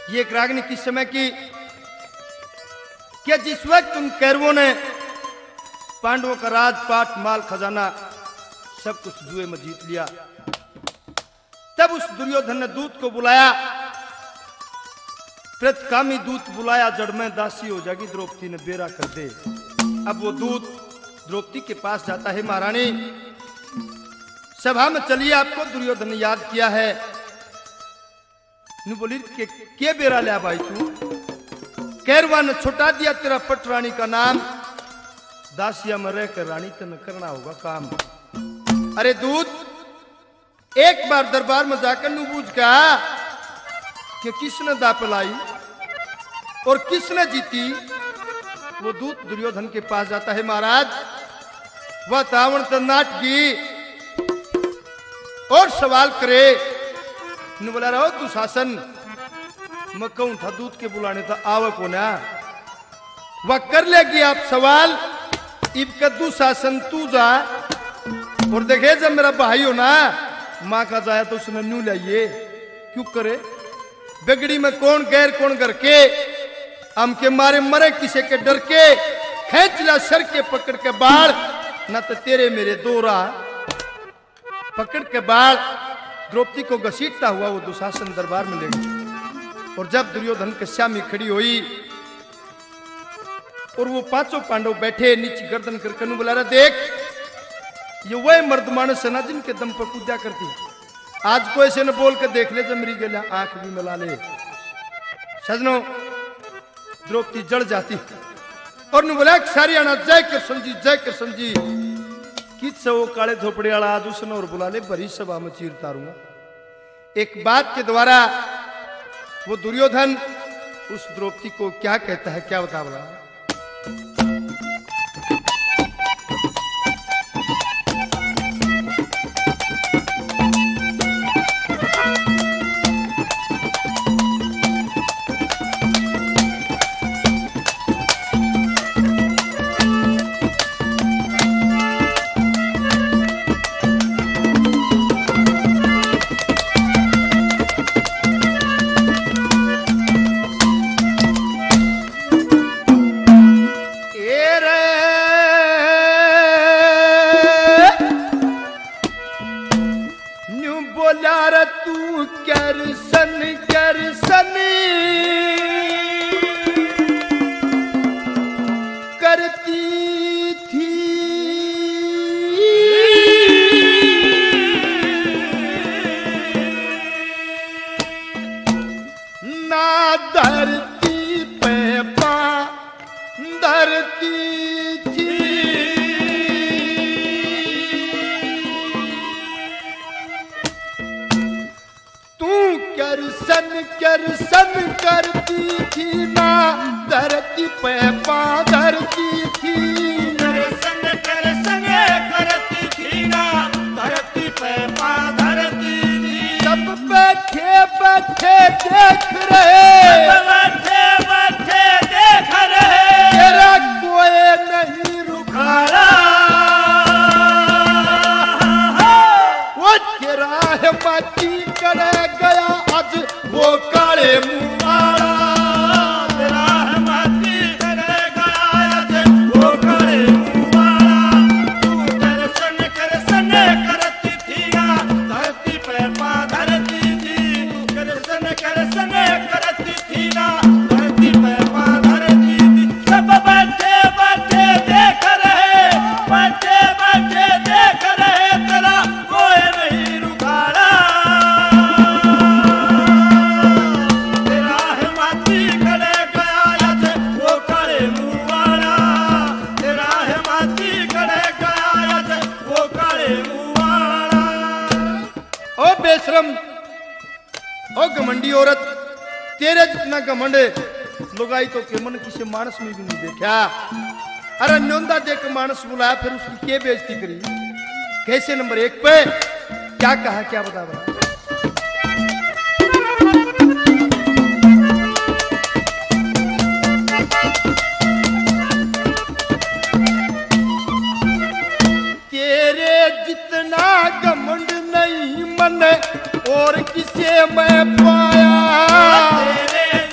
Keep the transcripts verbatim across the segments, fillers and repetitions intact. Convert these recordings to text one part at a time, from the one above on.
ये एक रागनी किस समय की क्या जिस वक्त उन कौरवों ने पांडवों का राजपाट माल खजाना सब कुछ जुए में जीत लिया, तब उस दुर्योधन ने दूत को बुलाया, प्रतिकामी दूत बुलाया, जड़ में दासी हो जाएगी द्रौपदी ने बेरा कर दे। अब वो दूत द्रौपदी के पास जाता है, महारानी सभा में चलिए, आपको दुर्योधन ने याद किया है। बोली के, के बेरा लिया भाई तू, कैरवा ने छुटा दिया तेरा पट रानी का नाम, दासिया में रहकर रानी तेने करना होगा काम। अरे दूत एक बार दरबार में जाकर नु पूछ का कि किसने दापलाई और किसने जीती। वो दूत दुर्योधन के पास जाता है, महाराज वह तावण तो नाटकी और सवाल करे। ने बोला रहा दुशासन मैं कहूं था दूत के बुलाने था आवक होना, वह कर लेगी आप सवाल। इब का दुशासन तू जा और देखे जब मेरा भाई हो ना माँ का जाया तो उसने न्यू लाइए क्यों करे, बिगड़ी में कौन गैर कौन घर के, हम के मारे मरे किसे के डर के, खेच ला सर के पकड़ के बाढ़, न तो तेरे मेरे दोरा पकड़ के बाढ़। द्रौपदी को घसीटता हुआ वो दुशासन दरबार में ले गया, और जब दुर्योधन के सामने खड़ी हुई और वो पांचों पांडव बैठे नीचे गर्दन करके बुला रहा, देख ये वह मर्द मानस है ना जिनके दम पर कूदा करती, आज को ऐसे न बोल के देख ले जब मेरी गला आंख भी मिला ले। सजनों द्रौपदी जड़ जाती और नु बोला सारी आना जय कृष्ण जी जय कृष्ण जी। किस वो काले झोपड़े वाला आज उसने और बुला ले, भरी सभा में चीर तारूंगा। एक बात के द्वारा वो दुर्योधन उस द्रौपदी को क्या कहता है, क्या बता रहा है। लुगाई तो के मन किसी मानस में भी नहीं देखा। अरे न्योंदा देख मानस बुलाया फिर उसकी क्या बेइज्जती करी। कैसे नंबर एक पे क्या कहा, क्या बता बता तेरे जितना घमंड नहीं मन और किसे मैं पाया, तेरे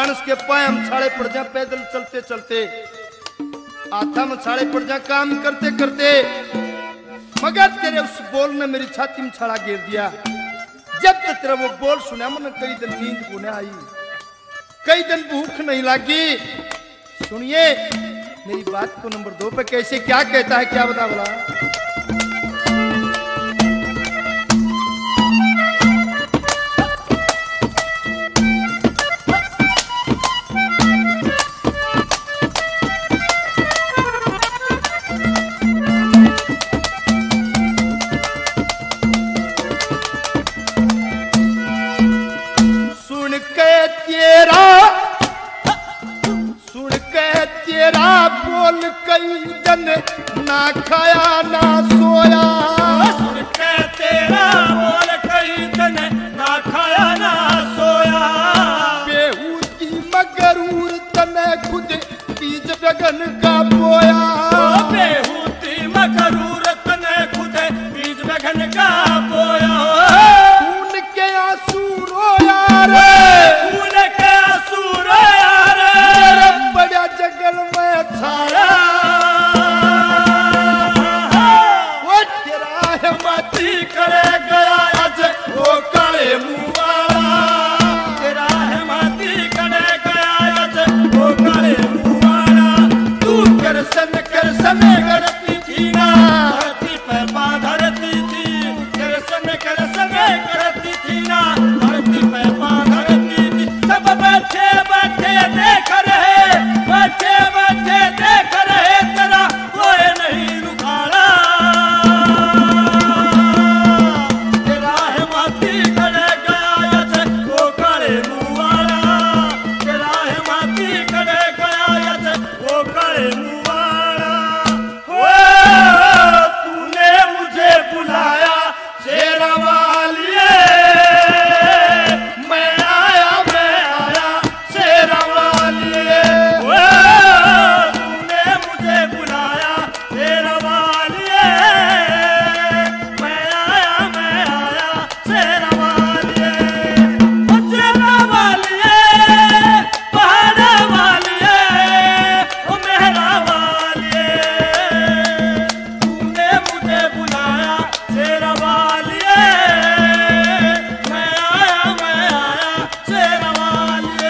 मानस के पाए हम छाड़े पड़ जा पैदल चलते चलते, आथा में छाड़े पड़ जा काम करते करते, मगर तेरे उस बोल ने मेरी छाती में छाड़ा गिर दिया। जब तक तेरा वो बोल सुना मैंने कई दिन नींद को नहीं आई, कई दिन भूख नहीं लगी। सुनिए मेरी बात को नंबर दो पे कैसे क्या कहता है, क्या बता बोला। बोल कई दिन ना खाया ना सोया, सुन के तेरा बोल कई दिन ना खाया ना सोया। बेहूदी मगरूर तने खुद बीज बगन का बोया, बेहूदी मगरूर तने खुद बीज बगन का बोया। खून के आंसू रोया रे, खून के आंसू रोया रे, मेरा बड़ा जगल में छाया। वो तेरा है माटी करे गया आज वो काले मुँह वाला, तेरा है माटी करे गया आज वो काले मुँह वाला। तू कर सन कर सन करती थी ना, धरती पर पाँव धरती थी, कर सन कर सन करती थी ना, धरती पर पाँव धरती थी। सब बैठे बैठे देख रहे, बैठे बैठे देख रहे, तेरा कोई नहीं रुखाड़ा। तेरा है माटी करे गया आज वो काले मुँह वाला, तेरा है माटी करे गया आज वो काले मुँह वाला। ओ तूने मुझे बुलाया शेरा वालिए, मैं आया मैं आया शेरा वालिए। ओ तूने मुझे बुलाया शेरा वालिए, मैं आया मैं आया शेरा वालिए। ओ शेरा वालिए, पहाड़ा वालिए, ओ मेहरा वालिए, तूने मुझे बुलाया शेरा वालिए, मैं आया मैं आया शेरा वालिए।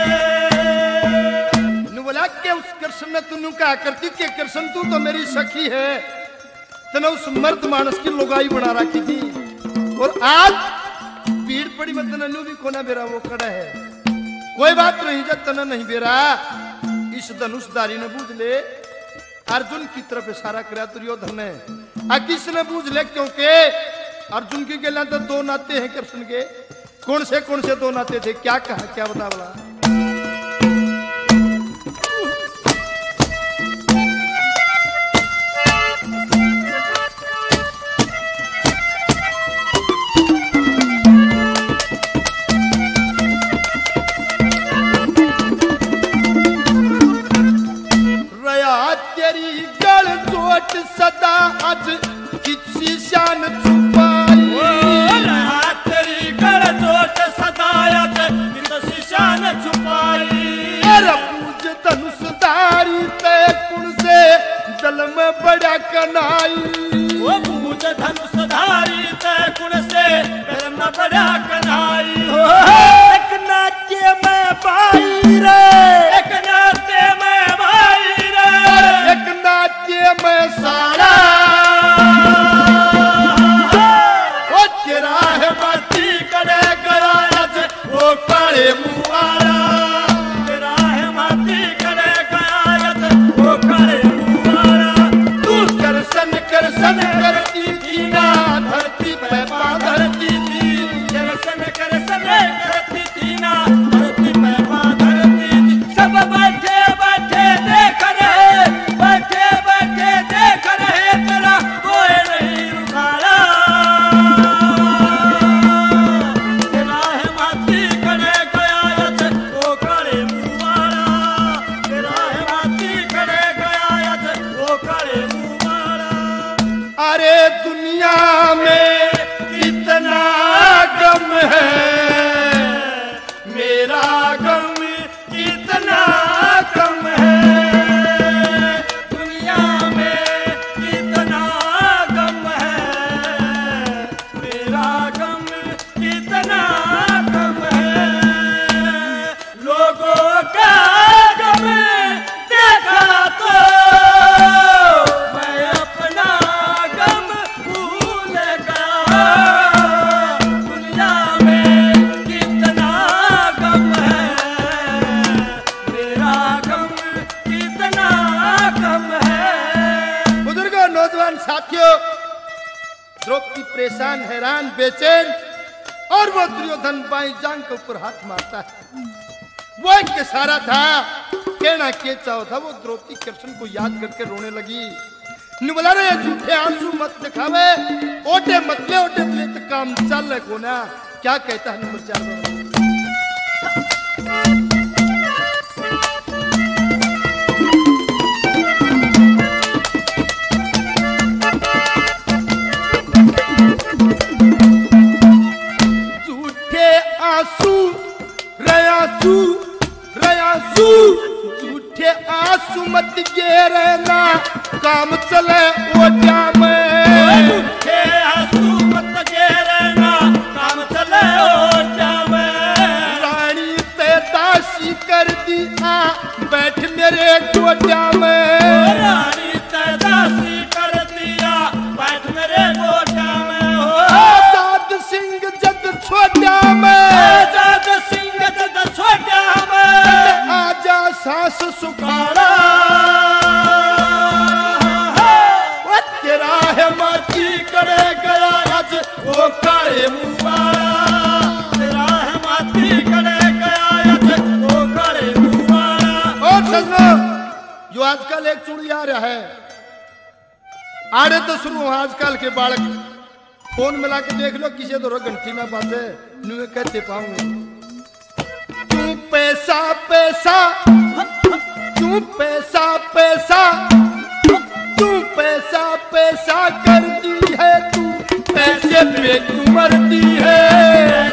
ने बोला कि उस कृष्ण ने तू कहा करती कि कृष्ण तू तो मेरी सखी है, तने उस मर्द मानस की लुगाई बना रखी थी, और आज भीड़ पड़ी मत नन्नू भी कोना बेरा वो खड़ा है। कोई बात नहीं, जब तना नहीं बेरा इस धनुषधारी ने बूझ ले, अर्जुन की तरफ इशारा करा दुर्योधन ने, आ किसने बूझ ले, क्योंकि अर्जुन की गला तो दो नाते हैं कृष्ण के। कौन से कौन से दो नाते थे, क्या कहा, क्या बता बोला। रया तेरी गल चोट सदा आज किसी शान छुपाई, रहा तेरी गल चोट सदा आज किसी शान छुपाई। पूज धनुषधारी तय कुण से जल में बड़ा कनाई, वो पूज धनुषधारी तय कुण से जल में बड़ा कनाई। एक नाट्य में भाई रे, एक नाट्य में भाई रे, एक नाट्य में सारा। वो तेरा है माटी करे गया आज वो काले मुँह वाला, तेरा है माटी करे गया आज वो काले मुँह वाला। तू कर सन कर सन करती थी ना, धरती पे पाँव धरती थी, कर सन कर सन करती द्रौपदी परेशान, हैरान, बेचैन, और वो दुर्योधन बाई जांग के ऊपर हाथ मारता है। वो एक इशारा था, कहना के चाहो था, वो द्रौपदी कृष्ण को याद करके रोने लगी। बोला रे झूठे आंसू मत दिखावे, ओटे मतले ओटे तले तो काम चल को ना। क्या कहता है नंबर चार में? झूठे आंसू रयासू रयासू झूठे आंसू मत गिरना, काम चले ओटा में। झूठे आंसू मत गिरना, काम चले ओटा में। रानी ते दासी कर दिया, बैठ मेरे गोटा में। रानी ते दासी कर दिया, बैठ मेरे गोटा में। हो आजाद सिंह जद छोटा में, आजाद सिंह जद छोटा में। आजा सास सुखाड़ा, तेरा है माटी करे गया आज वो काले मुवाड़ा। तेरा है माटी करे गया आज वो काले मुवाड़ा। और सजना जो आजकल एक चुड़ी आ रहा है, आड़े तो शुरू आजकल के बालक फोन मिला के देख लो, किसी तो घंटी में बाते नुए कहते पाऊंगे। तू पैसा पैसा, तू पैसा पैसा, तू पैसा पैसा करती है, तू पैसे पे तू मरती है।